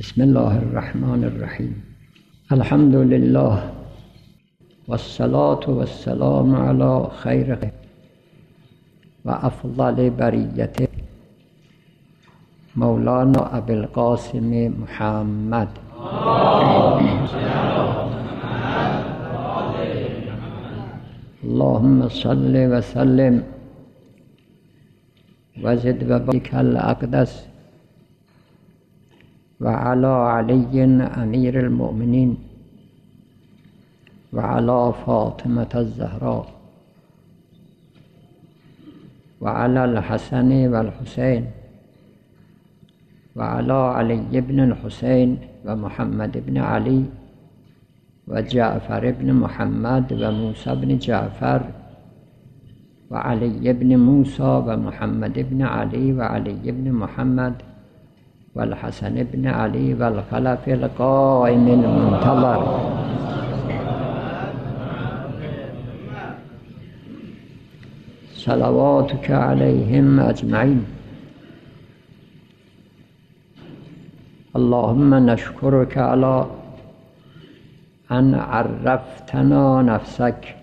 بسم الله الرحمن الرحیم. الحمد لله والصلاة والسلام على خیر و افضل بریته مولانا ابوالقاسم محمد. اللهم صل وسلم وزد وبارك الاقدس وعلى علي امير المؤمنين وعلى فاطمة الزهراء وعلى الحسن والحسين وعلى علي بن الحسين ومحمد بن علي وجعفر بن محمد وموسى بن جعفر وعلي بن موسى ومحمد بن علي وعلي بن محمد والحسن بن علي والخلف القائم المنتظر صلواتك عليهم أجمعين. اللهم نشكرك على أن عرفتنا نفسك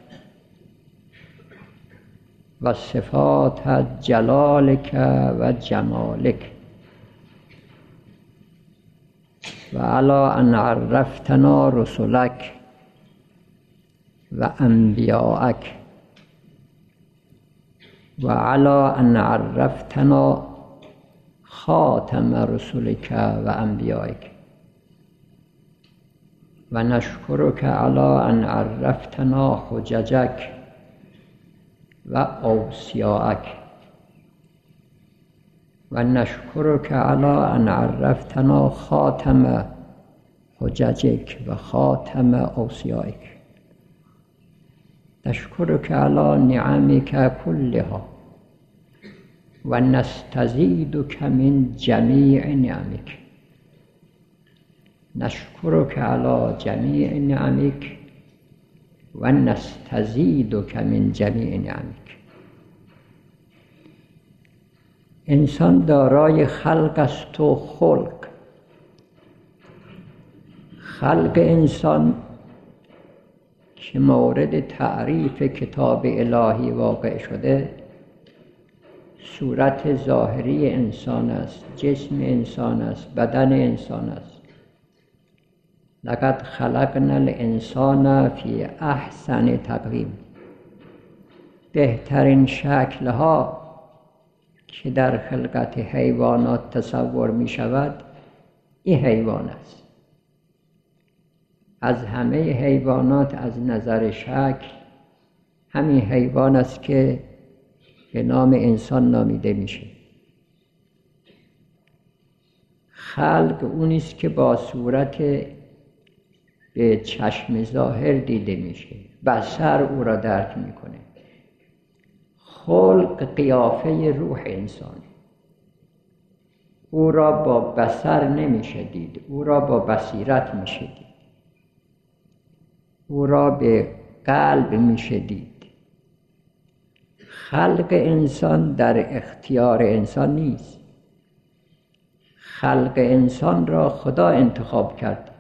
وصفات جلالك وجمالك، وعلى أن عرفتنا رسلك وأنبياءك، وعلى أن عرفتنا خاتم رسلك وأنبيائك، ونشكرك على أن عرفتنا حججك وأوصياءك، ونشكرك على أن عرفتنا خاتم حججك وخاتم أوصيائك. نشكرك على نعمك كلها ونستزيدك من جميع نعمك. نشكرك على جميع نعمك ونستزيدك من جميع نعمك. انسان دارای خلق است و خلق. خلق انسان که مورد تعریف کتاب الهی واقع شده، صورت ظاهری انسان است، جسم انسان است، بدن انسان است. لقد خلقنا الانسان فی احسن تقویم. بهترین شکلها که در خلقت حیوانات تصور می شود، این حیوان است. از همه حیوانات از نظر شکل همین حیوان است که به نام انسان نامیده میشه. خلق اون است که با صورت به چشم ظاهر دیده میشه، بصر او را درک میکنه. خلق قیافه روح انسان، او را با بصر نمیشه دید، او را با بصیرت میشه دید، او را به قلب میشه دید. خلق انسان در اختیار انسان نیست. خلق انسان را خدا انتخاب کرد،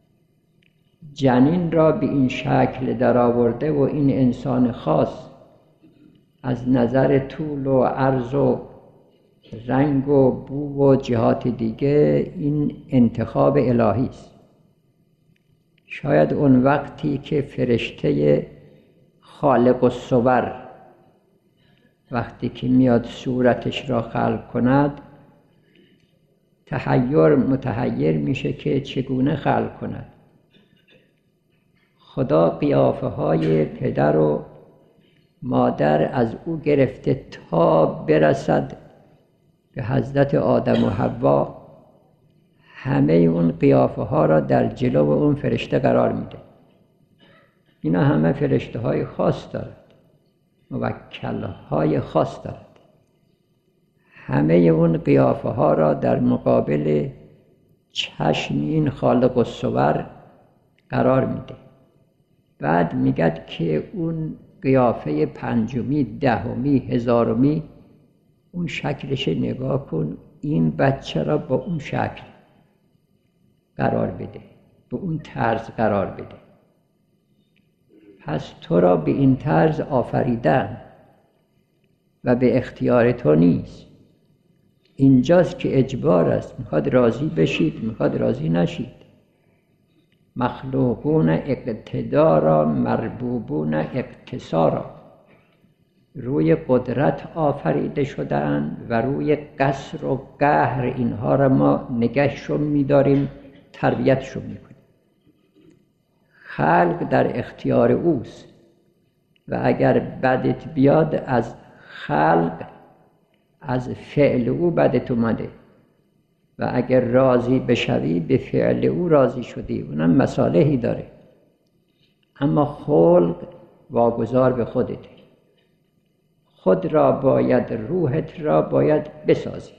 جنین را به این شکل در آورده و این انسان خاص از نظر طول و عرض و رنگ و بو و جهات دیگه این انتخاب الهی است. شاید اون وقتی که فرشته خالق الصور وقتی که میاد صورتش را خلق کند، متحیر میشه که چگونه خلق کند. خدا قیافه های پدر و مادر از او گرفته تا برسد به حضرت آدم و حوا، همه اون قیافه ها را در جلو اون فرشته قرار میده. اینا همه فرشته های خاص دارد، موکل های خاص دارد. همه اون قیافه ها را در مقابل چشم این خالق الصور قرار میده. بعد میگد که اون قیافه پنجمی، دهمی، هزارمی، اون شکلش نگاه کن، این بچه را با اون شکل قرار بده، به اون طرز قرار بده. پس تو را به این طرز آفریدن و به اختیار تو نیست. اینجاست که اجبار است، میخواد راضی بشید، میخواد راضی نشید. مخلوقون اقتدارا مربوبون اقتصارا، روی قدرت آفریده شدن و روی قصر و قهر اینها را ما نگهشون می‌داریم، تربیتشون می‌کنیم. خلق در اختیار اوست و اگر بدت بیاد از خلق، از فعل او بدت اومده و اگر راضی بشوی به فعل او راضی شدی، اونم مصالحی داره. اما خلق واگذار به خودته، خود را باید، روحت را باید بسازی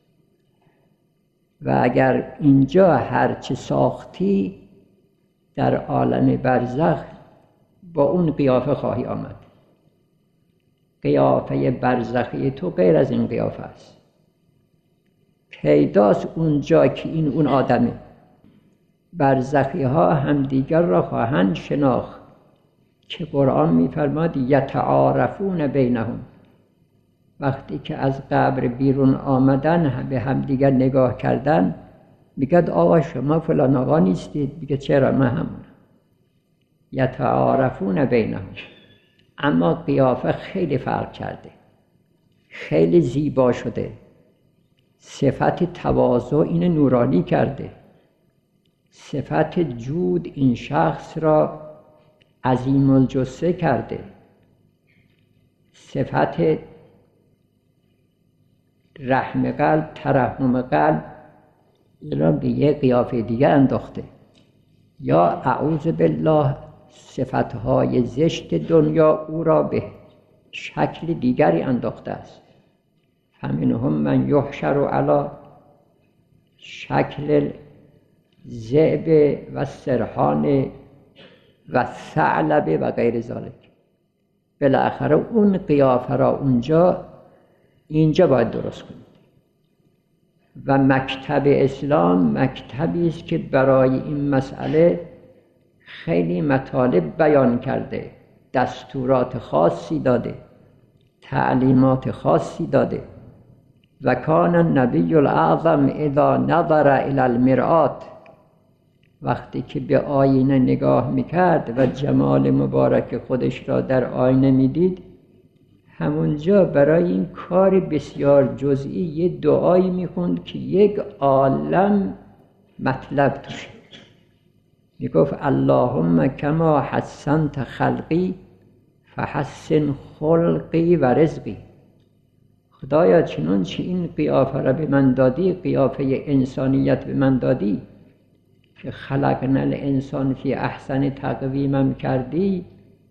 و اگر اینجا هرچه ساختی در عالم برزخ با اون قیافه خواهی آمد. قیافه برزخی تو غیر از این قیافه است. پیداست اونجا که این اون آدمه. برزخی ها همدیگر را خواهند شناخت که قرآن می‌فرماد یتعارفون بینهم. وقتی که از قبر بیرون آمدن به همدیگر نگاه کردن، میگه آقا شما فلان آقا نیستید؟ میگه چرا، من همونم. یتعارفون بینهم. اما قیافه خیلی فرق کرده، خیلی زیبا شده، صفت تواضع این نورانی کرده، صفت جود این شخص را عظیم الجثه کرده، صفت رحم قلب، ترحم قلب را به یک قیافه دیگه انداخته. یا اعوذ بالله صفتهای زشت دنیا او را به شکل دیگری انداخته است. فمنهم من یحشر علی شکل الذئب و السرحان و الثعلب و غیر ذلک. بالاخره اون قیافه را اینجا باید درست کنید. و مکتب اسلام مکتبی است که برای این مسئله خیلی مطالب بیان کرده، دستورات خاصی داده، تعلیمات خاصی داده. و کان النبی الاعظم اذا نظر الی المرآت، وقتی که به آینه نگاه میکرد و جمال مبارک خودش را در آینه میدید، همونجا برای این کار بسیار جزئی یه دعایی میخوند که یک عالم مطلب توشه. میگفت اللهم کما حسنت خلقی فحسن خلقی و رزقی. خدایا چنان چه این قیافه را به من دادی، قیافه انسانیت به من دادی که خلقنا الانسان فی احسن تقویمم کردی،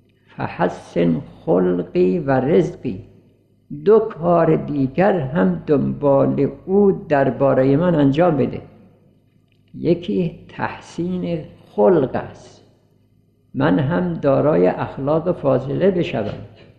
فحسن خلقی و رزقی. دو کار دیگر هم دنبال او درباره من انجام بده. یکی تحسین خلق است، من هم دارای اخلاق فاضله بشوم.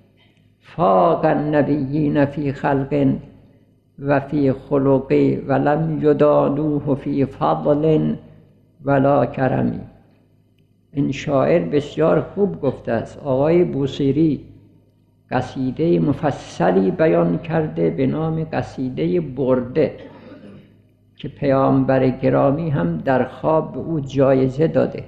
فاق النبیین فی خلق و فی خلق ولم یدانوه فی فضل ولا کرمی. این شاعر بسیار خوب گفته است. آقای بوصیری قصیده مفصلی بیان کرده به نام قصیده برده که پیامبر گرامی هم در خواب به او جایزه داده.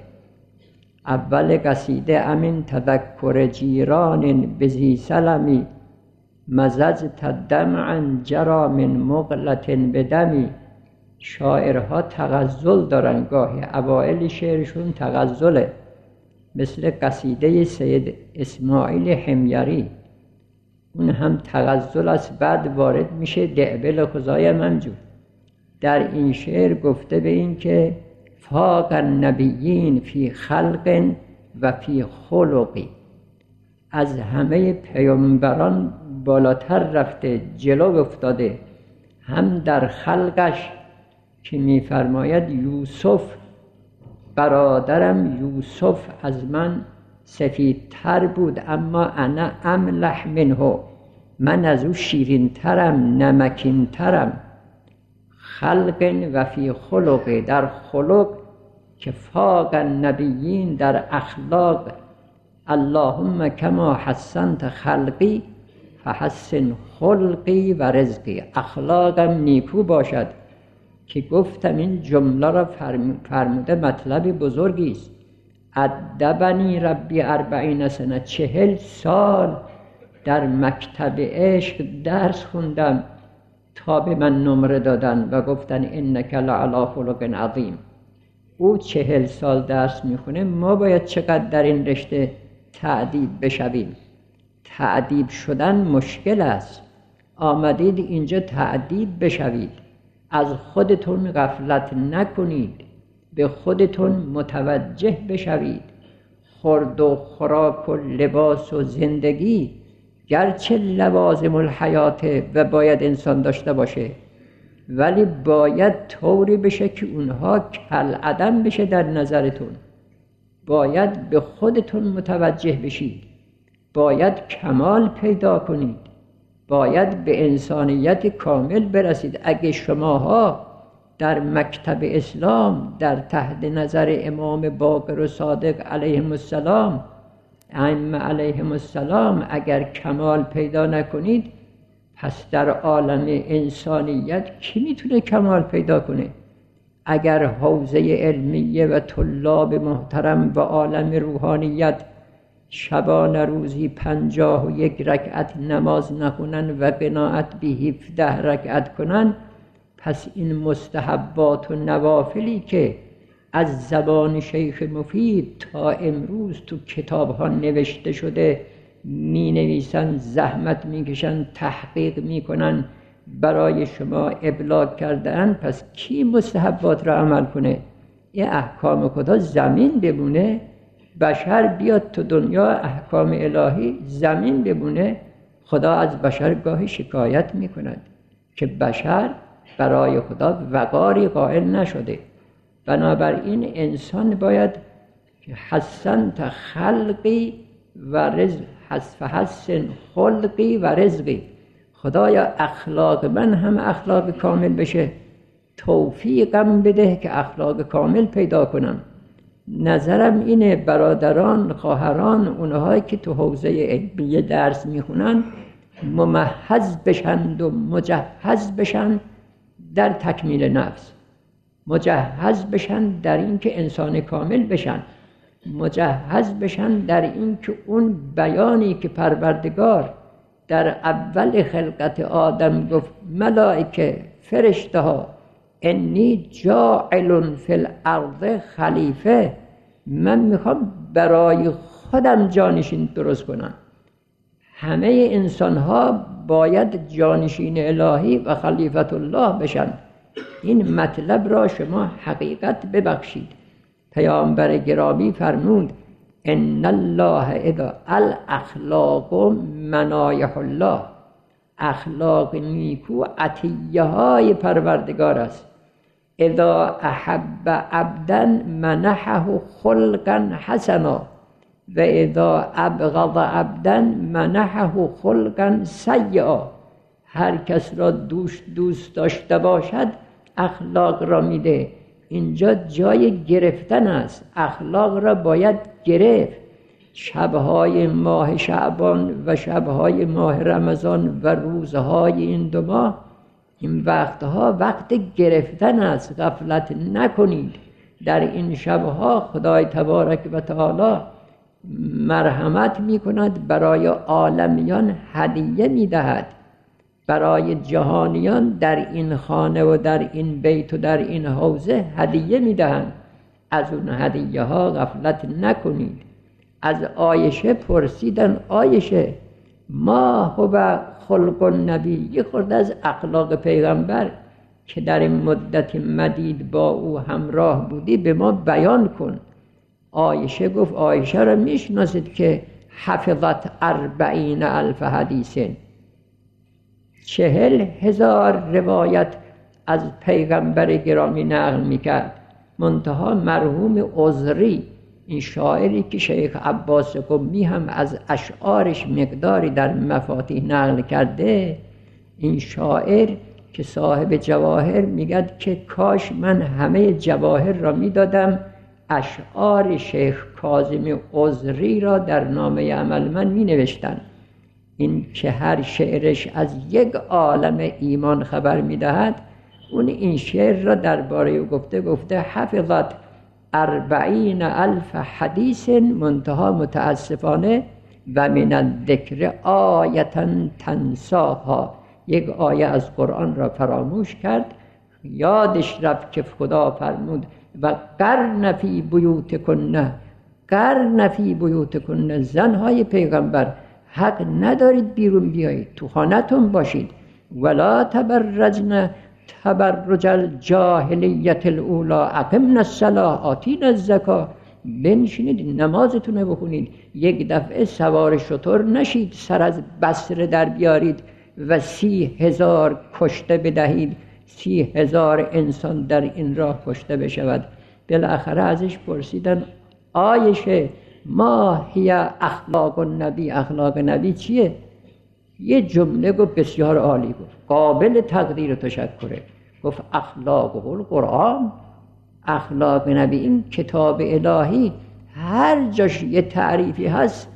اول قصیده امین تذکر جیران بزی سلمی مزجت دمعا جرا من مغلط بدمی. شاعرها تغزل دارن، گاهی اوائل شعرشون تغزله، مثل قصیده سید اسماعیل حمیری، اون هم تغزل است، بعد وارد میشه دعبل خزای منجور. در این شعر گفته به این که فاق النبیین فی خلق و فی خلقی، از همه پیامبران بالاتر رفته، جلو افتاده، هم در خلقش که می‌فرماید یوسف برادرم یوسف از من سفیدتر بود اما انا املح منه، من از او شیرین‌ترم، نمکین‌ترم. خلق و فی خلق، در خلق که فاق النبیین در اخلاق. اللهم کما حسنت خلقی فحسن خلقی و رزقی. اخلاقم نیکو باشد که گفتم این جمله را فرموده مطلب بزرگی است. ادبنی ربی 40 سنه، 40 سال در مکتب عشق درس خوندم تا به من نمره دادن و گفتن انک لعلی خلق عظیم. او 40 سال درس میخونه، ما باید چقدر در این رشته تعدیب بشویم. تعدیب شدن مشکل است. آمدید اینجا تعدیب بشوید، از خودتون غفلت نکنید، به خودتون متوجه بشوید. خورد و خوراک و لباس و زندگی گرچه لوازم الحیاته و باید انسان داشته باشه، ولی باید طوری بشه که اونها کالعدم بشه در نظرتون. باید به خودتون متوجه بشید، باید کمال پیدا کنید، باید به انسانیت کامل برسید. اگه شماها در مکتب اسلام در تحت نظر امام باقر و صادق علیهم السلام، ائمه علیهم السلام اگر کمال پیدا نکنید، پس در عالم انسانیت کی میتونه کمال پیدا کنه؟ اگر حوزه علمیه و طلاب محترم و عالم روحانیت شبانه روزی 51 رکعت نماز نخونن و قناعت به 17 رکعت کنن، پس این مستحبات و نوافلی که از زبان شیخ مفید تا امروز تو کتاب ها نوشته شده، می نویسن، زحمت می کشن، تحقیق می کنن، برای شما ابلاغ کردن، پس کی مستحبات را عمل کنه؟ این احکام خدا زمین بمونه، بشر بیاد تو دنیا، احکام الهی زمین بمونه. خدا از بشر گاهی شکایت می کند که بشر برای خدا وقاری قائل نشده. بنابراین انسان باید حسنت خلقی و رزق، حسن خلقی و رزقی. خدایا اخلاق من هم اخلاق کامل بشه، توفیقم بده که اخلاق کامل پیدا کنم. نظرم اینه برادران، خواهران، اونهایی که تو حوزه علمیه درس میخونن ممهز بشن و مجهز بشن در تکمیل نفس، مجهز بشن در این که انسان کامل بشن، مجهز بشن در این که اون بیانی که پروردگار در اول خلقت آدم گفت ملائکه، فرشته ها، انی جاعل فی الارض خلیفه، من میخوام برای خودم جانشین درست کنم. همه انسان ها باید جانشین الهی و خلیفت الله بشن. این مطلب را شما حقیقت ببخشید. پیامبر گرامی فرمود ان الله اذا الاخلاق منایح الله، اخلاق نیکو عطیه های پروردگار است. اذا احب عبدا منحه خلقا حسنا و اذا ابغض عبدا منحه خلقا سیئا. هر کس را دوست داشته باشد اخلاق را میده. اینجا جای گرفتن است، اخلاق را باید گرفت. شبهای ماه شعبان و شبهای ماه رمضان و روزهای این 2 ماه، این وقتها وقت گرفتن است، غفلت نکنید. در این شبها خدای تبارک و تعالی مرحمت می کند، برای عالمیان هدیه می دهد، برای جهانیان در این خانه و در این بیت و در این حوزه هدیه می دهند. از اون هدیه ها غفلت نکنید. از عایشه پرسیدن عایشه ما هو خلق النبی، یه خورده از اخلاق پیغمبر که در این مدت مدید با او همراه بودی به ما بیان کن. عایشه گفت عایشه را میشناسید که حفظت 40,000 حدیث، 40,000 روایت از پیغمبر گرامی نقل میکرد. منتها مرحوم عذری، این شاعری که شیخ عباس قمی هم از اشعارش مقداری در مفاتیح نقل کرده، این شاعر که صاحب جواهر میگد که کاش من همه جواهر را میدادم اشعار شیخ کاظم عذری را در نامه عملمند می نوشتند. این که هر شعرش از یک عالم ایمان خبر می دهد، اون این شعر را درباره او گفته حفظت 40,000 حدیث منتها متاسفانه و من الذکر آیتا تنساها، یک آیه از قرآن را فراموش کرد. یادش رفت که خدا فرمود و قرن فی بیوتکن، زنهای پیغمبر حق ندارید بیرون بیایید، تو خانتون باشید. ولا تبرجن تبرج الجاهلیت الاولی اقمنا الصلاة آتینا الزکاة، بنشینید نمازتون رو بخونید. یک دفعه سوار شتر نشید، سر از بصره در بیارید و 30,000 کشته بدهید، 30,000 انسان در این راه کشته بشود. بالاخره ازش پرسیدن عایشه ما هی اخلاق النبی، اخلاق نبی چیه؟ یه جمله گفت بسیار عالی، گفت قابل تقدیر و تشکره. گفت اخلاق القرآن، اخلاق نبی این کتاب الهی هر جاش یه تعریفی هست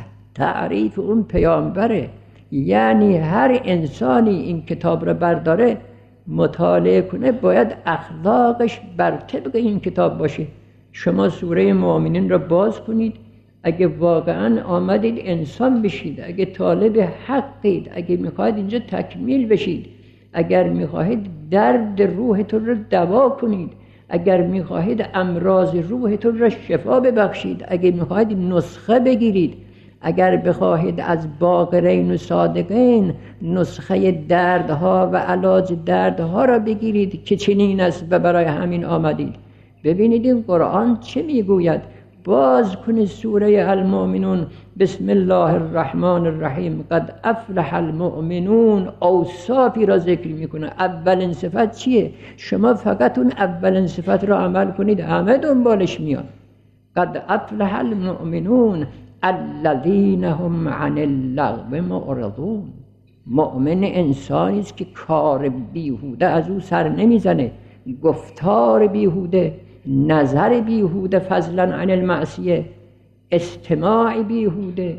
تعریف اون پیامبره. یعنی هر انسانی این کتاب رو برداره مطالعه کنه باید اخلاقش بر طبق این کتاب باشه. شما سوره مؤمنین را باز کنید، اگه واقعا آمدید انسان بشید، اگه طالب حقید، اگه میخواهید اینجا تکمیل بشید، اگر میخواهید درد روحتون را دوا کنید، اگر میخواهید امراض روحتون را شفا ببخشید، اگه میخواهید نسخه بگیرید، اگر بخواهید از باقرین و صادقین نسخه دردها و علاج دردها را بگیرید که چنین است و برای همین آمدید. ببینید این قرآن چه میگوید. باز کنید سوره المؤمنون، بسم الله الرحمن الرحیم، قد افلح المؤمنون، اوصافی را ذکر میکنه. اولین صفت چیه؟ شما فقط اون اولین صفت را عمل کنید، همه دنبالش میاد. قد افلح المؤمنون الذین هم عن اللغو معرضون. مؤمن انسانی است که کار بیهوده از او سر نمیزنه، گفتار بیهوده، نظر بیهوده، فضلا عن المعصیه، استماع بیهوده،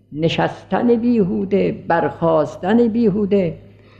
نشستن بیهوده، برخاستن بیهوده.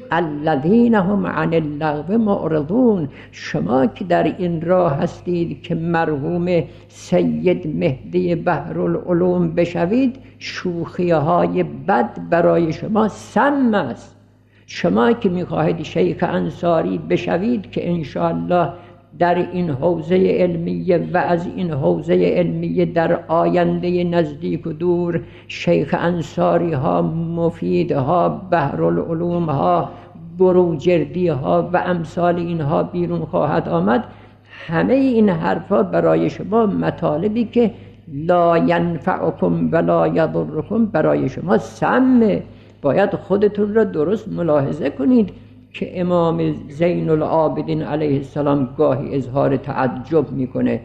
الذین هم عن اللغو معرضون. شما که در این راه هستید که مرحوم سید مهدی بحرالعلوم بشوید، شوخی‌های بد برای شما سم است. شما که می‌خواهید شیخ انصاری بشوید که انشاءالله در این حوزه علمیه و از این حوزه علمیه در آینده نزدیک و دور شیخ انصاری ها، مفید ها، بحرالعلوم ها، بروجردی ها و امثال اینها بیرون خواهد آمد. همه این حرفا برای شما مطالبی که لا ینفعکم ولا یضرکم برای شما سمه. باید خودتون را درست ملاحظه کنید که امام زین العابدین علیه السلام گاهی اظهار تعجب میکنه.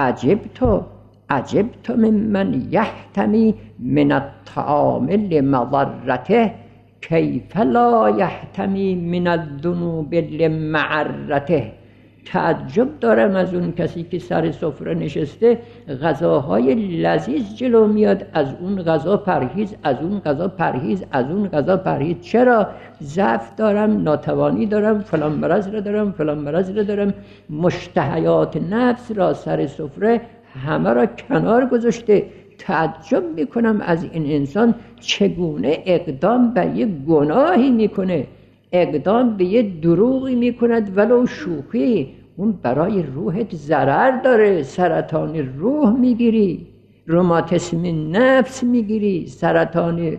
عجبت ممن یحتمی من الطعام لمضرته کیف لا یحتمی من الذنوب لمعرته. تعجب دارم از اون کسی که سر سفره نشسته، غذاهای لذیذ جلو میاد، از اون غذا پرهیز، از اون غذا پرهیز، از اون غذا پرهیز. چرا؟ ضعف دارم، ناتوانی دارم، فلان مرض را دارم، فلان مرض را دارم. مشتهیات نفس را سر سفره همه را کنار گذاشته. تعجب میکنم از این انسان چگونه اقدام بر یک گناهی میکنه، اقدام به یه دروغی میکند ولو شوخی. اون برای روحت ضرر داره. سرطان روح میگیری، روماتیسم نفس میگیری، سرطان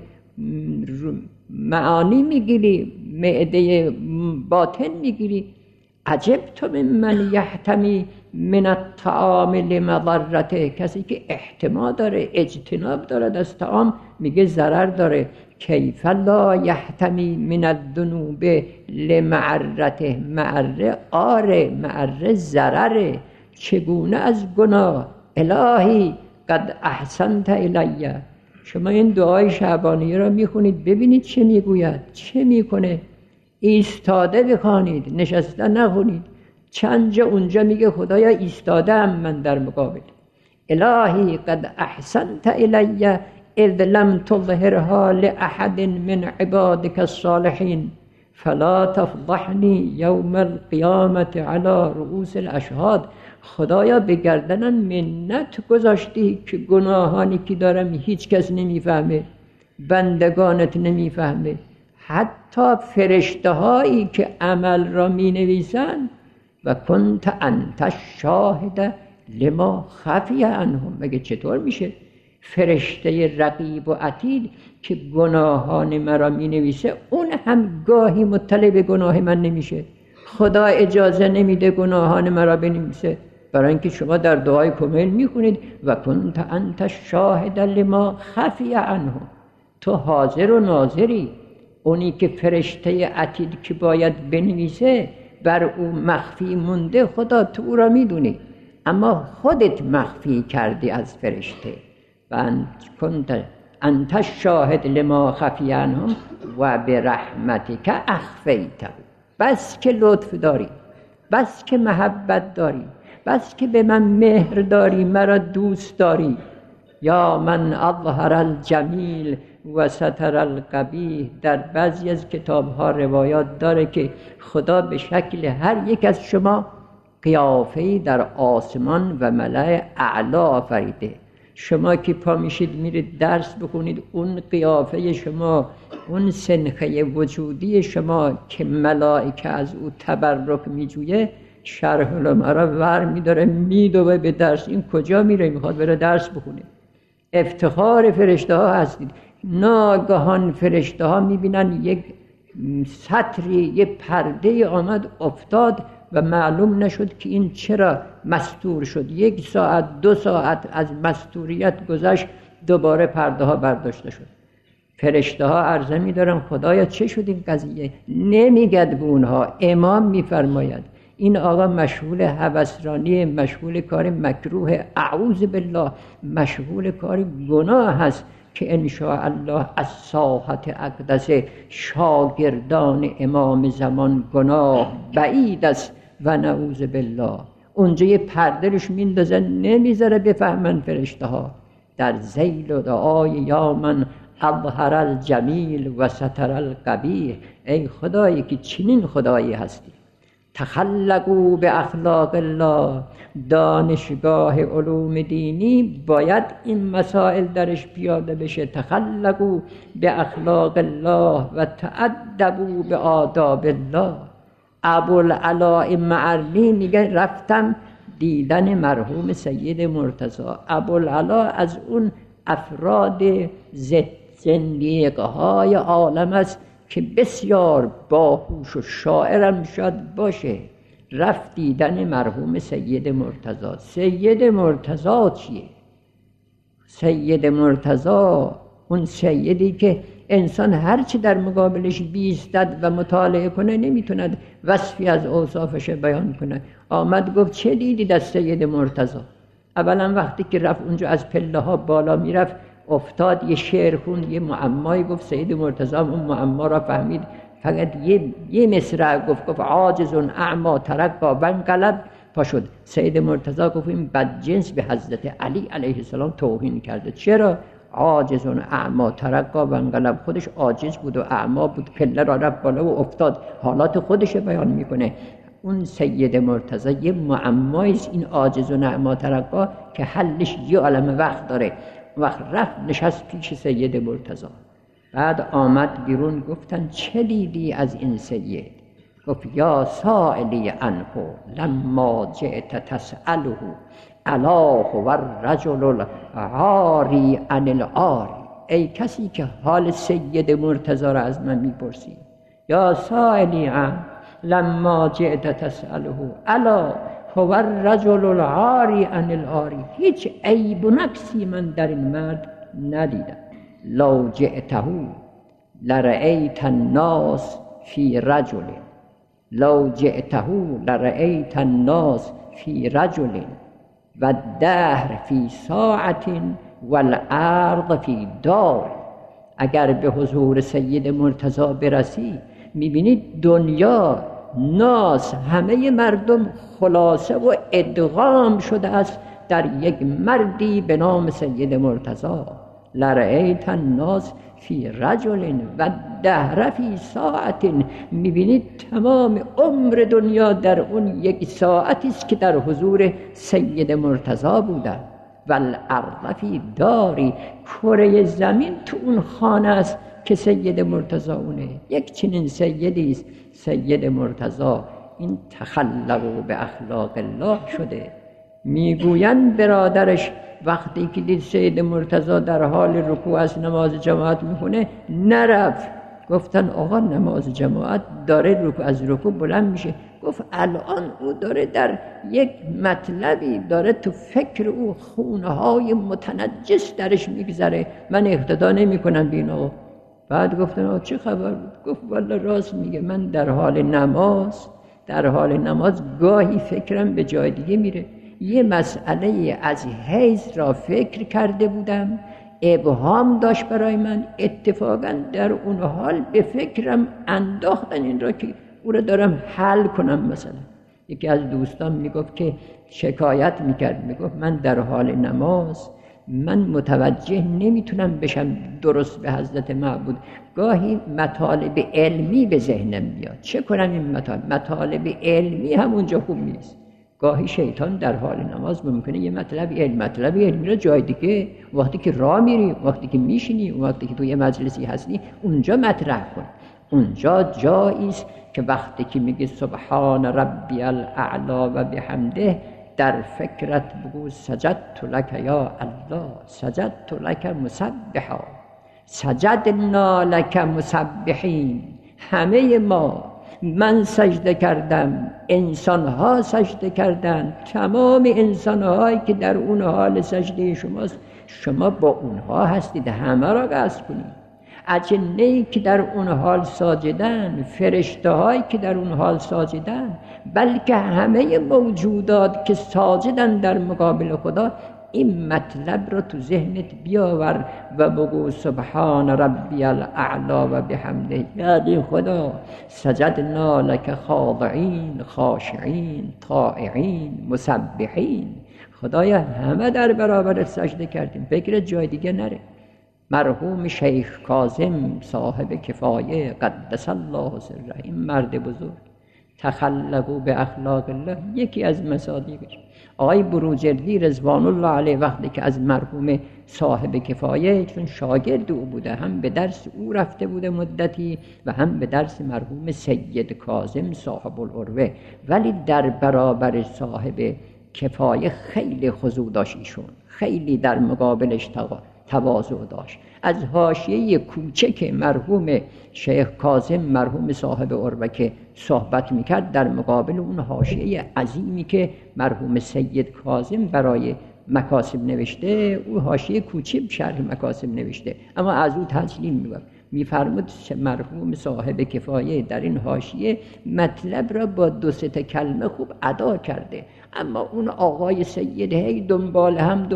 معانی میگیری، معده باطن میگیری. عجبت ممن یحتمی من الطعام لمضرته. کسی که احتما داره، اجتناب دارد از طعام، میگه ضرر داره. کیف لا یحتمی من الذنوب لمعرته. معره آره، معره ضرره. چگونه از گناه؟ الهی قد احسنت الی. شما این دعای شعبانیه را میخونید، ببینید چه میگوید، چه میکنه. ایستاده بخوانید، نشسته نخونید. چند جا اونجا میگه خدایا ایستاده ام من در مقابل، الهی قد احسنت الی اذ لم تظهرها لاحد من عبادك الصالحین فلا تفضحنی یوم القیامة علی رؤوس الاشهاد. خدایا به گردنم منت گذاشتی که گناهانی که دارم هیچ کس نمیفهمه، بندگانت نمیفهمه، حتی فرشته هایی که عمل را می نویسن. و کنت انت الشاهد لما خفی عنهم. مگه چطور میشه فرشته رقیب و عتید که گناهان مرا می نویسه اون هم گاهی مطلع به گناه من نمیشه؟ خدا اجازه نمیده گناهان مرا بنویسه، برای اینکه شما در دعای کمیل میخونید و کنت انت الشاهد لما خفی عنهم. تو حاضر و ناظری، اونی که فرشته عتید که باید بنویسه بر او مخفی مونده، خدا تو او را میدونی، اما خودت مخفی کردی از فرشته. و کنت انت الشاهد لما خفی عنهم و برحمتک اخفیته. بس که لطف داری، بس که محبت داری، بس که به من مهر داری، مرا دوست داری. یا من اظهر الجمیل و ستر القبیح. در بعضی از کتاب ها روایات داره که خدا به شکل هر یک از شما قیافه‌ای در آسمان و ملأ اعلی آفریده. شما که پا میشید میرید درس بخونید، اون قیافه شما، اون سنخه وجودی شما که ملائکه از او تبرک میجویه، شرح العلماء ور میداره میدوه به درس. این کجا میره؟ میخواد بره درس بخونه. افتخار فرشته ها هستید. ناگهان فرشته ها میبینن یک سطری، یک پرده آمد افتاد و معلوم نشد که این چرا مستور شد. 1 ساعت 2 ساعت از مستوریت گذشت، دوباره پرده ها برداشته شد. فرشته ها عرضه می‌دارن خدایا چه شد این قضیه؟ نمیگد به اونها، امام میفرماید این آقا مشغول هوسرانی، مشغول کار مکروه، اعوذ بالله، مشغول کار گناه هست که ان شاء الله از ساحت اقدس شاگردان امام زمان گناه بعید است و نعوذ بالله. اونجا یه پرده روش میندازن، نمیذاره بفهمن فرشته ها. در ذیل و دعای یا من اظهر الجمیل و ستر القبیح. ای خدایی که چنین خدایی هستی. تخلقوا به اخلاق الله. دانشگاه علوم دینی باید این مسائل درش پیاده بشه. تخلقوا به اخلاق الله و تأدبوا به آداب الله. ابوالعلاء معرلی میگه رفتم دیدن مرحوم سید مرتضی. ابوالعلاء از اون افراد زندیقهای عالم است که بسیار باهوش و شاعرم شاید باشه. رفت دیدن مرحوم سید مرتضی. سید مرتضی چیه؟ سید مرتضی اون سیدی که انسان هرچی در مقابلش بیستد و مطالعه کنه نمیتوند وصفی از اوصافش بیان کنه. آمد گفت چه دیدید از سید مرتضی؟ اولا وقتی که رفت اونجا از پله ها بالا میرفت، افتاد یه شعر خوند، یه معمایی گفت. سید مرتضی اون معما را فهمید، فقط یه مصرع گفت عاجز اعما ترقا و انقلب، پا شد. سید مرتضی گفت این بدجنس به حضرت علی علیه السلام توهین کرده. چرا؟ عاجز اعما ترقا و انقلب. خودش عاجز بود و اعما بود، پله را رفت بالا و افتاد. حالات خودش بیان میکنه. اون سید مرتضی یه معمایی است، این عاجز و اعما ترقا، که حلش یه عالم وقت داره. وقت رفت نشست پیش سید مرتضی. بعد آمد بیرون، گفتن چه دیدی از این سید؟ گفت یا سائلی عنه لما جئت تسأله الا هو الرجل العاری عن العاری. ای کسی که حال سید مرتضی را از من میپرسی، یا سائلی عنه لما جئت تسأله الا هو الرجل العاری عن العاری. هیچ عیب و نقصی من در این مرد ندیدم. لو جئته لرأیت الناس فی رجل، لو جئته لرأیت الناس فی رجل و الدهر فی ساعت و الارض فی دار. اگر به حضور سید مرتضی برسی میبینید دنیا، ناس، همه مردم خلاصه و ادغام شده است در یک مردی به نام سید مرتضی. لرأیت الناس فی رجل و الدهر فی ساعت. میبینید تمام عمر دنیا در اون یک ساعتی است که در حضور سید مرتضی بودن. و الارض فی داری، کره زمین تو اون خانه است که سید مرتضی اونه. یک چنین سیدی است سید مرتضی. این تخلقوا به اخلاق الله شده. میگویند برادرش وقتی که دید سید مرتضی در حال رکوع از نماز جماعت میکنه نرفت. گفتن آقا نماز جماعت داره رکوع، از رکوع بلند میشه. گفت الان او داره در یک مطلبی، داره تو فکر او خونه های متنجس درش میگذره، من اقتدا نمی کنم بینا. بعد گفتن آقا چه خبر بود؟ گفت والا راست میگه، من در حال نماز گاهی فکرم به جای دیگه میره. یه مسئله از حیض را فکر کرده بودم، ابهام داشت برای من، اتفاقا در اون حال به فکرم انداختن این را که او را دارم حل کنم. مثلا یکی از دوستان میگفت که شکایت میکرد، میگفت من در حال نماز من متوجه نمیتونم بشم درست به حضرت معبود، گاهی مطالب علمی به ذهنم میاد، چه کنم این مطالب علمی همونجا خوب نیست. گاهی شیطان در حال نماز ممکنه یه مطلب علمی را جای دیگه، وقتی که راه میری، وقتی که میشینی، وقتی که توی مجلسی هستی اونجا مطرح کن. اونجا جایی است که وقتی که میگه سبحان ربی الاعلی و بحمده، در فکرت بگو سجدت لک یا الله، سجدت لک مسبحا، سجدنا لک مسبحین. همه ما، من سجده کردم، انسانها سجده کردند، تمام انسانهایی که در اون حال سجده شماست، شما با اونها هستید، همه را قصد کنید. اجنه‌ای که در اون حال ساجدن، فرشته‌هایی که در اون حال ساجدن، بلکه همه موجودات که ساجدن در مقابل خدا، این مطلب را تو ذهنت بیاور و بگو سبحان ربی الاعلی و بحمده. یعنی خدا سجدنا لک خاضعین خاشعین طائعین مسبحین. خدایا همه در برابر سجده کردیم، فکر جای دیگه نره. مرحوم شیخ کاظم صاحب کفایه قدس الله سره، این مرد بزرگ، تخلقوا به اخلاق الله، یکی از مصادیقش. آقای بروجردی رضوان الله علیه وقتی که از مرحوم صاحب کفایه، چون شاگرد او بوده، هم به درس او رفته بوده مدتی و هم به درس مرحوم سید کاظم صاحب العروه، ولی در برابر صاحب کفایه خیلی خضوع داشت ایشون، خیلی در مقابلش تواضع داشت. از حاشیه کوچک مرحوم شیخ کاظم، مرحوم صاحب عروه، که صحبت میکرد، در مقابل اون حاشیه عظیمی که مرحوم سید کاظم برای مکاسب نوشته، او حاشیه کوچک شرح مکاسب نوشته، اما از او تسلیم میفرمود مرحوم صاحب کفایه در این حاشیه مطلب را با 2-3 کلمه خوب ادا کرده، اما اون آقای سید هی دنبال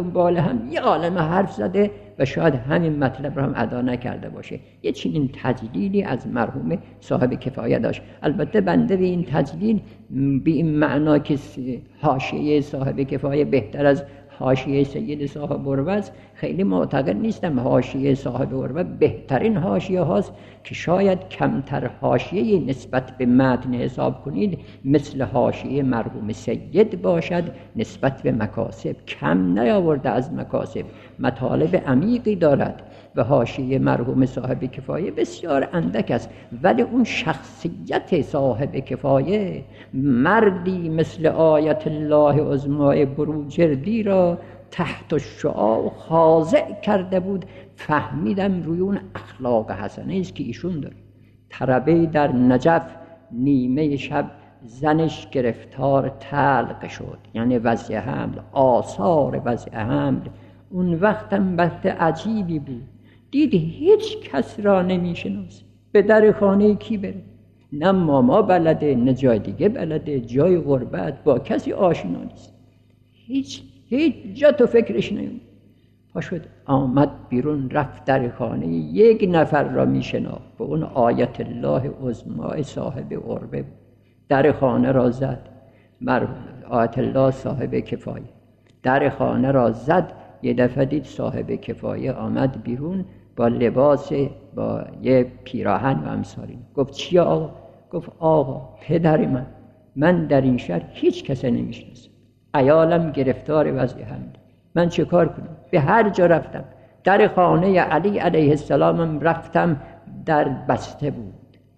هم یه عالمه حرف زده و شاید همین مطلب را هم ادا نکرده باشه. یه چنین تجلیلی از مرحوم صاحب کفایه داشت. البته بنده به این تجلیل به این معنا که حاشیه صاحب کفایه بهتر از حاشیه سید صاحب عروه است خیلی معتقد نیستم. حاشیه صاحب عروه بهترین حاشیه هاست که شاید کمتر حاشیه نسبت به متن حساب کنید مثل حاشیه مرحوم سید باشد نسبت به مکاسب. کم نیاورده از مکاسب، مطالب عمیقی دارد و حاشیه مرحوم صاحب کفایه بسیار اندک است، ولی اون شخصیت صاحب کفایه، مردی مثل آیت الله عظمی بروجردی را تحت الشعاع خاضع کرده بود. فهمیدم روی اون اخلاق حسنه است که ایشون داره. طربه در نجف نیمه شب زنش گرفتار طلق شد، یعنی وضع حمل، آثار وضع حمل. اون وقتم وقت عجیبی بود، دید هیچ کس را نمیشناسه، به در خانه کی بره؟ نه ماما بلده، نه جای دیگه بلده، جای غربت، با کسی آشنا نیست، هیچ جا تو فکرش نیومد. پاشد آمد بیرون، رفت در خانه، یک نفر را میشناخت، به اون آیت الله عظمی صاحب عروه بود. در خانه را زد، آیت الله صاحب کفایه. در خانه را زد. یه دفعه دید صاحب کفایه آمد بیرون با لباس، با یه پیراهن و امثالی. گفت چیه آقا؟ گفت آقا پدر من در این شهر هیچ کس نمیشناسم، عیالم گرفتار وضع حمل، من چه کار کنم؟ به هر جا رفتم، در خانه علی علیه السلام رفتم در بسته بود،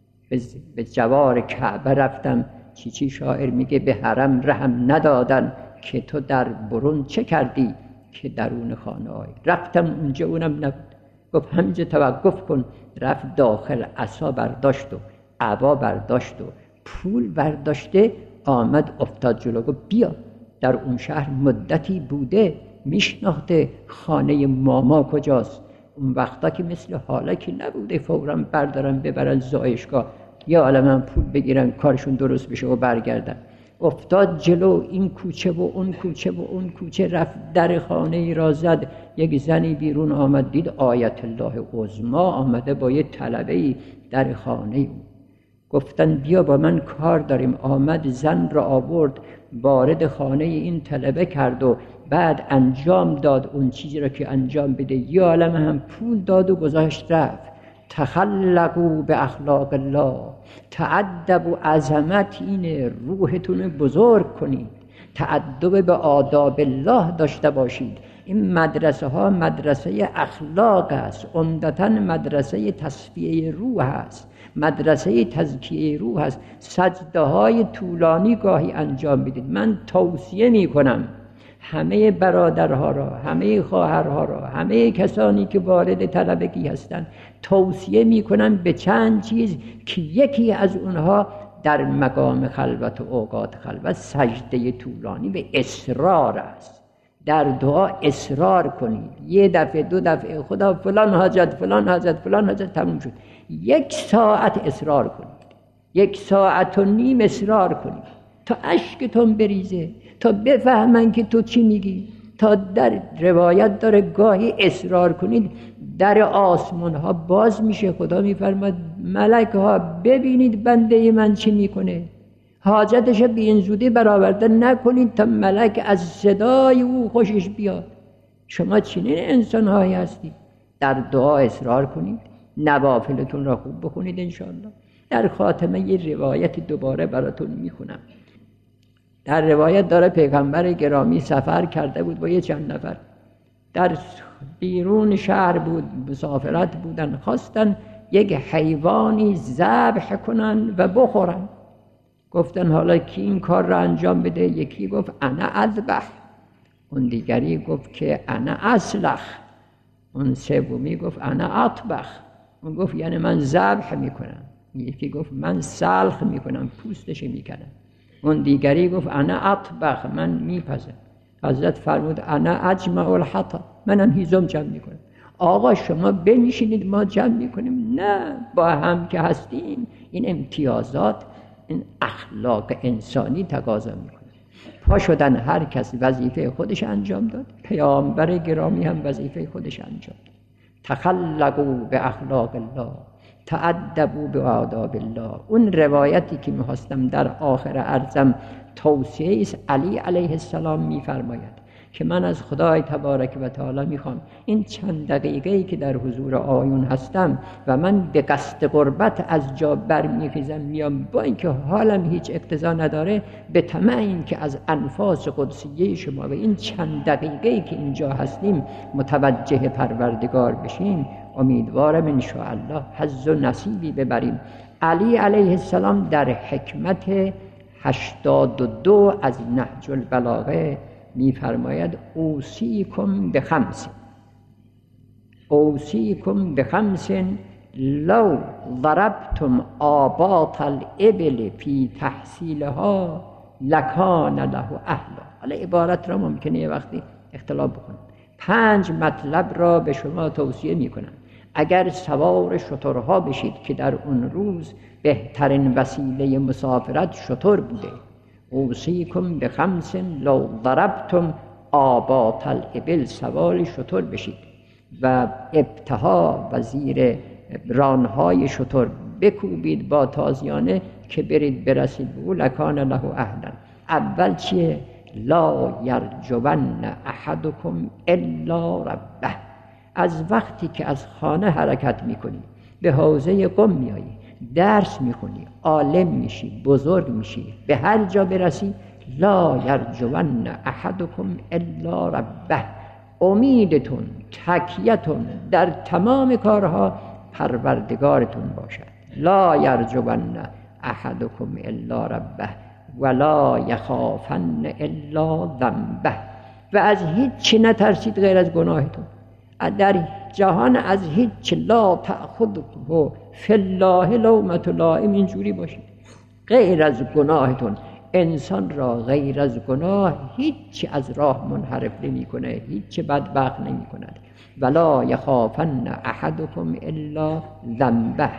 به جوار کعبه رفتم، چی شاعر میگه به حرم رحم ندادن که تو در برون چه کردی که درون خانه آی. رفتم اونجا اونم نبود. گفت همینجا توقف کن. رفت داخل، عصا برداشت و عبا برداشت و پول برداشته آمد افتاد جلو. گفت بیا، در اون شهر مدتی بوده، میشناخته خانه ماما کجاست. اون وقتا که مثل حالا که نبوده فوراً بردارن ببرن زایشگاه یا عالم پول بگیرن کارشون درست بشه و برگردن. افتاد جلو، این کوچه و اون کوچه و اون کوچه رفت، در خانه ای را زد. یک زنی بیرون آمد، دید آیت الله عظمی آمده با یه طلبه‌ای در خانه او. گفتن بیا با من کار داریم. آمد زن را آورد، وارد خانه این طلبه کرد و بعد انجام داد اون چیزی را که انجام بده. یه عالم هم پول داد و گذاشت رفت. تخلقوا به اخلاق الله، تأدب و عظمت اینه، روحتون بزرگ کنید، تأدب به آداب الله داشته باشید. این مدرسه ها مدرسه اخلاق است، عمدتاً مدرسه تصفیه روح است، مدرسه تزکیه روح است. سجده های طولانی گاهی انجام بدید. من توصیه می کنم همه برادرها را، همه خواهرها را، همه کسانی که وارد طلبگی هستند، توصیه می کنم به چند چیز که یکی از اونها در مقام خلوت و اوقات خلوت سجده طولانی به اصرار است. در دعا اصرار کنید. یه دفعه دو دفعه خدا فلان حاجت فلان حاجت فلان حاجت تموم شد. 1 ساعت اصرار کنید، 1.5 ساعت اصرار کنید تا اشکتون بریزه، تا بفهمن که تو چی میگی. تا در روایت داره گاهی اصرار کنید در آسمان ها باز میشه. خدا میفرماد ملائکه ها ببینید بنده من چی میکنه، حاجتش به این زودی برآورده نکنید تا ملک از صدای او خوشش بیاد. شما چنین انسان هایی هستید. در دعا اصرار کنید، نوافلتون را خوب بخونید انشاءالله. در خاتمه یه روایت دوباره براتون میخونم. در روایت داره پیغمبر گرامی سفر کرده بود با یه چند نفر، در بیرون شهر بود، مسافرت بودن، خواستن یک حیوانی ذبح کنن و بخورن. گفتن حالا کی این کار را انجام بده؟ یکی گفت انا اذبح، اون دیگری گفت که انا اصلخ، اون سومی گفت انا اطبخ، اون گفت یعنی من ذبح میکنم، یکی گفت من سلخ میکنم، پوستش میکنم، اون دیگری گفت انا اطبخ، من میپزم. حضرت فرمود انا اجمع الحطب، منم هیزم جمع میکنم. آقا شما بنشینید ما جمع میکنیم. نه، با هم که هستیم این امتیازات، این اخلاق انسانی تقاضا میکنه. پا شدن هر کس وظیفه خودش انجام داد، پیامبر گرامی هم وظیفه خودش انجام داد. تخلقوا به اخلاق الله، تأدبوا به آداب الله. اون روایتی که می‌خواستم در آخر عرضم توصیه است، علی علیه السلام می‌فرماید که من از خدای تبارک و تعالی میخوام این چند دقیقه‌ای که در حضور آیون هستم و من به قصد قربت از جا برمیخیزم میام، با اینکه حالم هیچ اقتضا نداره، به طمع این که از انفاس قدسیه شما و این چند دقیقه‌ای که اینجا هستیم متوجه پروردگار بشیم، امیدوارم ان شاء الله حظ و نصیبی ببریم. علی علیه السلام در حکمت 82 از نهج البلاغه می‌فرماید اوصیکم بخمس، اوصیکم بخمس لو ضربتم آباط الابل فی تحصیلها لکان له اهلا. حالا عبارت را ممکنه یه وقتی اختلاف بکنم. 5 مطلب را به شما توصیه می‌کنم. اگر سوار شترها بشید که در اون روز بهترین وسیله مسافرت شتر بوده، اوصیکم بخمس لو ضربتم آباط الابل، سوار شتر بشید و ابتها و زیر رانهای شتر بکوبید با تازیانه که برید برسید به او، لکان له اهلا. اول چیه؟ لا یرجون احدکم الا ربه. از وقتی که از خانه حرکت میکنی به حوزه قم میایی، درس میخونی، عالم میشی، بزرگ میشی، به هر جا برسی لا یرجون احدکم الا ربه، امیدتون، تکیتون در تمام کارها پروردگارتون باشد. لا یرجون احدکم الا ربه ولا یخافن الا ذنبه. و از هیچ چی نترسید غیر از گناهتون. در جهان از هیچ لا تأخذه فی الله لومة لائم اینجوری باشید، غیر از گناهتون. انسان را غیر از گناه هیچ از راه منحرف نمی کنه، هیچ بدبخت نمی کند. ولا یخافن احدکم الا ذنبه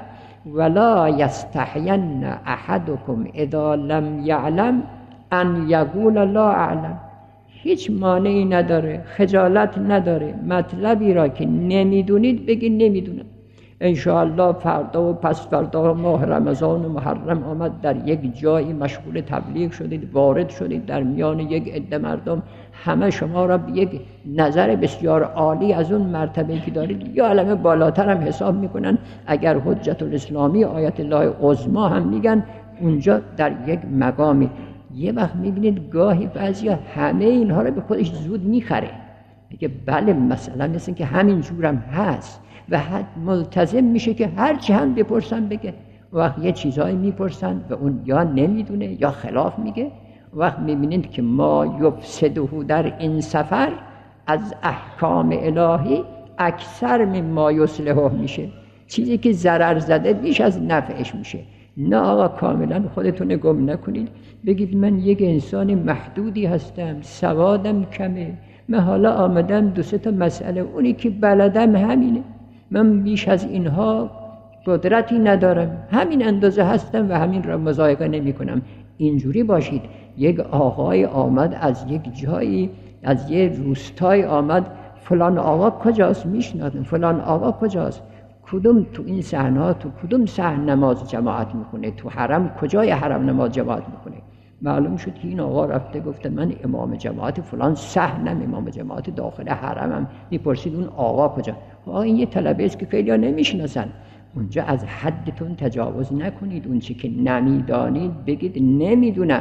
ولا یستحین احدکم اذا لم یعلم ان یقول لا اعلم. هیچ مانعی نداره، خجالت نداره، مطلبی را که نمیدونید بگید نمیدونم. انشاءالله فردا و پس فردا ماه رمضان و محرم آمد، در یک جایی مشغول تبلیغ شدید، وارد شدید در میان یک عده مردم، همه شما را به یک نظر بسیار عالی از اون مرتبه که دارید یا علمه بالاتر هم حساب میکنن. اگر حجت الاسلامی آیت الله عظمی هم میگن، اونجا در یک مقامی. یه وقت میبینید گاهی بعضیا همه اینها رو به خودش زود میخره، میگه بله مثلا مثل که همین جورم هست و ملتزم میشه که هرچی هم بپرسن بگه. وقت یه چیزایی میپرسن و اون یا نمیدونه یا خلاف میگه. وقت میبینید که ما یفسده در این سفر از احکام الهی اکثر مما یصلحه میشه، چیزی که ضرر زده بیش از نفعش میشه. نه آقا، کاملا خودتون گم نکنید، بگید من یک انسان محدودی هستم، سوادم کمه، من حالا آمدم 2-3 تا مسئله، اونی که بلدم همینه، من بیش از اینها قدرتی ندارم، همین اندازه هستم و همین را مضایقه نمی کنم. اینجوری باشید. یک آقای آمد از یک جایی، از یک روستای آمد، فلان آقا کجاست؟ میشناسم. فلان آقا کجاست؟ کدوم تو این صحنه، تو کدوم صحن نماز جماعت میکنه؟ تو حرم کجای حرم نماز جماعت میکنه؟ معلوم شد که این آقا رفته گفته من امام جماعت فلان صحنم، امام جماعت داخل حرمم. میپرسید اون آقا کجا؟ آقا این یه طلبه است که خیلی‌ها نمیشناسن. اونجا از حدتون تجاوز نکنید، اون چی که نمیدانید بگید نمیدونم.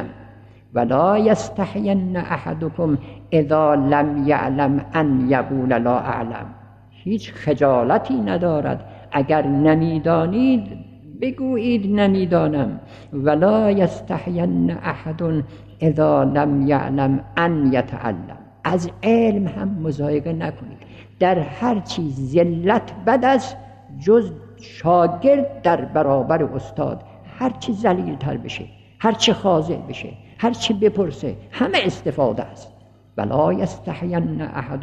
ولا یستحین احدکم اذا لم یعلم ان یقول لا اعلم. هیچ خجالتی ندارد اگر نمیدانید بگویید نمیدانم. ولا یستحین احد اذا لم یعلم ان یتعلم. از علم هم مضایقه نکنید. در هر چیز ذلت بد است جز شاگرد در برابر استاد. هر چی ذلیل تر بشه، هر چی خاضع بشه، هر چی بپرسه، همه استفاده است. ولا یستحین احد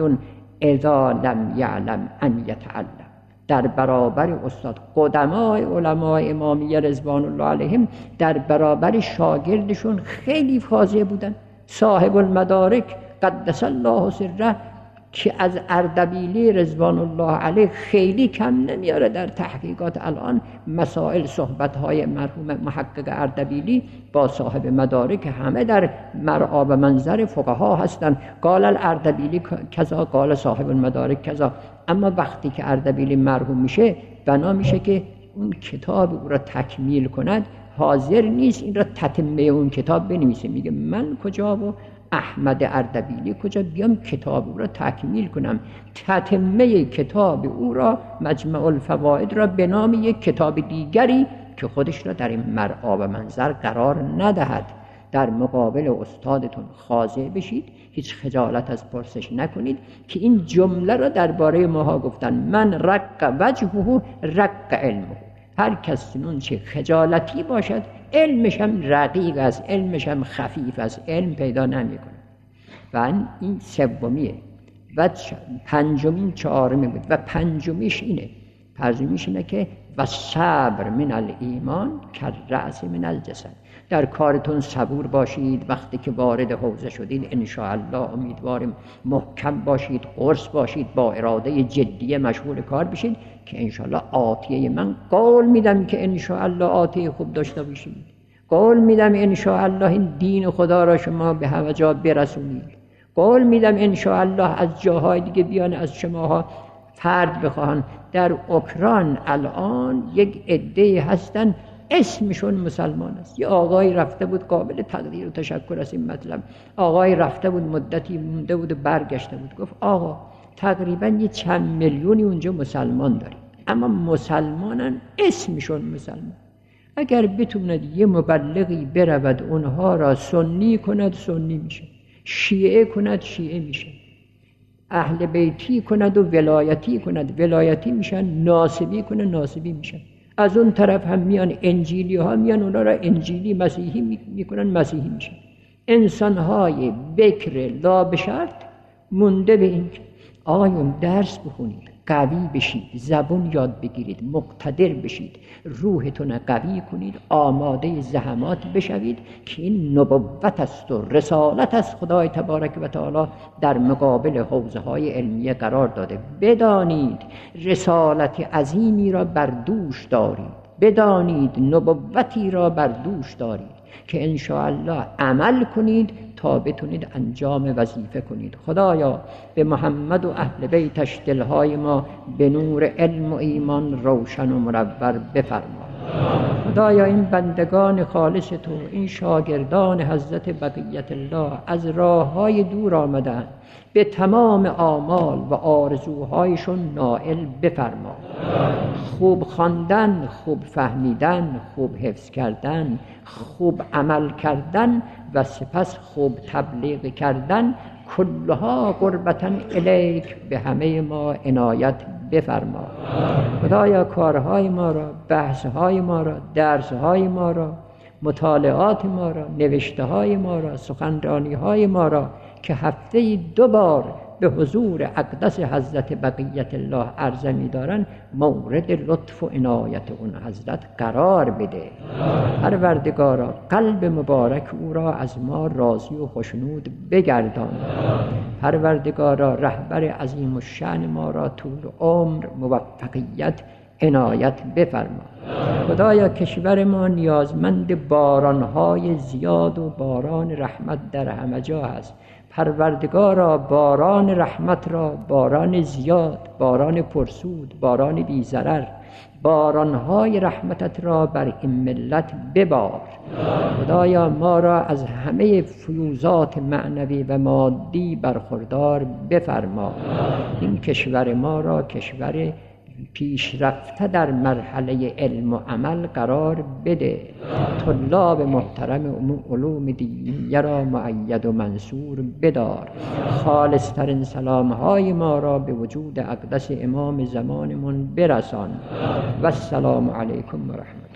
اذا لم یعلم ان یتعلم. در برابر استاد. قدمای علمای امامیه رضوان الله علیهم در برابر شاگردشون خیلی خاضع بودن. صاحب المدارک قدس الله سره که از اردبیلی رضوان الله علیه خیلی کم نمیاره در تحقیقات. الان مسائل صحبت‌های مرحوم محقق اردبیلی با صاحب مدارک همه در مرعا و منظر فقها هستند. قال الاردبیلی کذا، قال صاحب المدارک کذا. اما وقتی که اردبیلی مرحوم میشه، بنا میشه که اون کتاب او را تکمیل کند، حاضر نیست این را تتمه اون کتاب بنویسه. میگه من کجا و احمد اردبیلی کجا بیام کتاب او را تکمیل کنم؟ تتمه کتاب او را، مجمع الفوائد را، به نام یک کتاب دیگری که خودش را در این مرعا و منظر قرار ندهد. در مقابل استادتون خاضع بشید، هیچ خجالت از پرسش نکنید که این جمله را درباره ماها گفتن: من رق وجهه رق علمه. هر کس اون چه خجالتی باشد علمش هم رقیق است، علمش هم خفیف است، علم پیدا نمیکنه. و این سومیه. و پنجمین چهارمی بود و پنجمیش اینه که و صبر من الایمان کالرأس من الجسد. در کارتون صبور باشید. وقتی که وارد حوزه شدید انشاءالله امیدواریم محکم باشید، قرص باشید، با اراده جدی مشغول کار بشید که انشاءالله آتیه من قول میدم که انشاءالله آتیه خوب داشته باشید. قول میدم انشاءالله این دین خدا را شما به همه جا برسونید. قول میدم انشاءالله از جاهای دیگه بیان از شماها فرد بخواهن. در اوکراین الان یک عده هستن اسمشون مسلمان است. یه آقای رفته بود، قابل تقدیر و تشکر است این مطلب، آقای رفته بود مدتی مونده بود و برگشته بود، گفت آقا تقریبا یه چند میلیونی اونجا مسلمان داریم، اما مسلمانن اسمشون مسلمان. اگر بتوند یه مبلغی برود اونها را سنی کند سنی میشه، شیعه کند شیعه میشه، اهل بیتی کند و ولایتی کند ولایتی میشن، ناصبی کند ناصبی میشن. از اون طرف هم میان انجیلی ها میان اونا را انجیلی مسیحی میکنن مسیحی میشن. انسان های بکر لا بشرط مونده به این آقایون درس بخونید، قوی بشید، زبون یاد بگیرید، مقتدر بشید، روحتون قوی کنید، آماده زحمات بشوید که این نبوت است و رسالت است خدای تبارک و تعالی در مقابل حوزه های علمیه قرار داده. بدانید رسالت عظیمی را بر دوش دارید، بدانید نبوتی را بر دوش دارید که انشاءالله عمل کنید تا بتونید انجام وظیفه کنید. خدایا به محمد و اهل بیتش دلهای ما به نور علم و ایمان روشن و منور بفرما. خدایا این بندگان خالص تو، این شاگردان حضرت بقیت الله از راههای دور آمدن، به تمام آمال و آرزوهایشون نائل بفرما. خوب خواندن، خوب فهمیدن، خوب حفظ کردن، خوب عمل کردن و سپس خوب تبلیغ کردن، کلها قربتا الیک به همه ما عنایت بفرما. خدایا کارهای ما را، بحثهای ما را، درسهای ما را، مطالعات ما را، نوشتههای ما را، سخنرانیهای ما را که هفته 2 بار به حضور اقدس حضرت بقیت الله عرضه می دارن مورد لطف و عنایت اون حضرت قرار بده. پروردگارا قلب مبارک او را از ما راضی و خوشنود بگردان. پروردگارا رهبر عظیم الشأن ما را طول عمر، موفقیت، عنایت بفرما. خدایا کشور ما نیازمند بارانهای زیاد و باران رحمت در همه جا هست. پروردگارا باران رحمت را، باران زیاد، باران پرسود، باران بی ضرر، بارانهای رحمتت را بر این ملت ببار. خدایا ما را از همه فیوزات معنوی و مادی برخوردار بفرما. این کشور ما را کشور پیشرفته در مرحله علم و عمل قرار بده. طلاب محترم علوم دینیه را مؤید و منصور بدار. خالصترین سلامهای ما را به وجود اقدس امام زمانمون برسان. و السلام علیکم و رحمت